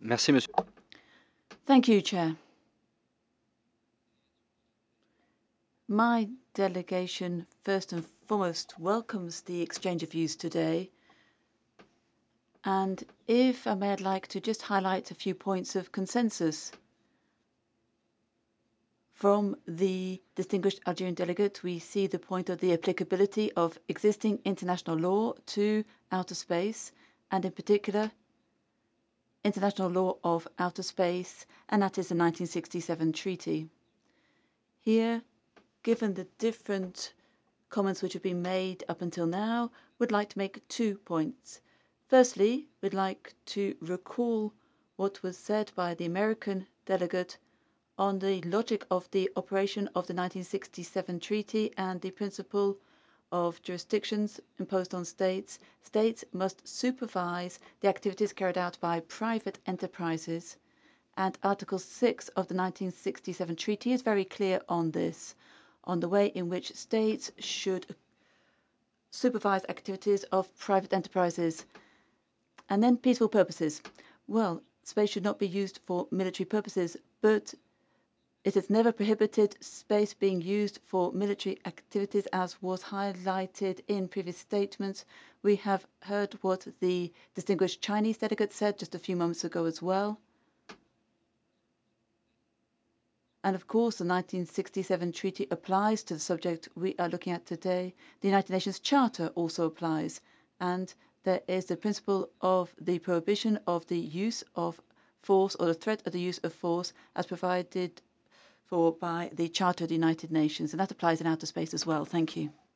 Merci, monsieur. Thank you, Chair. My delegation, first and foremost, welcomes the exchange of views today. And if I may, I'd like to just highlight a few points of consensus. From the distinguished Algerian delegate, we see the point of the applicability of existing international law to outer space, and in particular, international law of outer space, and that is the 1967 treaty. Here, given the different comments which have been made up until now, would like to make 2 points. Firstly, we'd like to recall what was said by the American delegate on the logic of the operation of the 1967 treaty and the principle of jurisdictions imposed on states. States must supervise the activities carried out by private enterprises. And Article 6 of the 1967 treaty is very clear on this, on the way in which states should supervise activities of private enterprises. And then peaceful purposes. Well, space should not be used for military purposes, but it has never prohibited space being used for military activities, as was highlighted in previous statements. We have heard what the distinguished Chinese delegate said just a few moments ago as well. And of course, the 1967 treaty applies to the subject we are looking at today. The United Nations Charter also applies. And there is the principle of the prohibition of the use of force or the threat of the use of force as provided for by the Charter of the United Nations, and that applies in outer space as well. Thank you.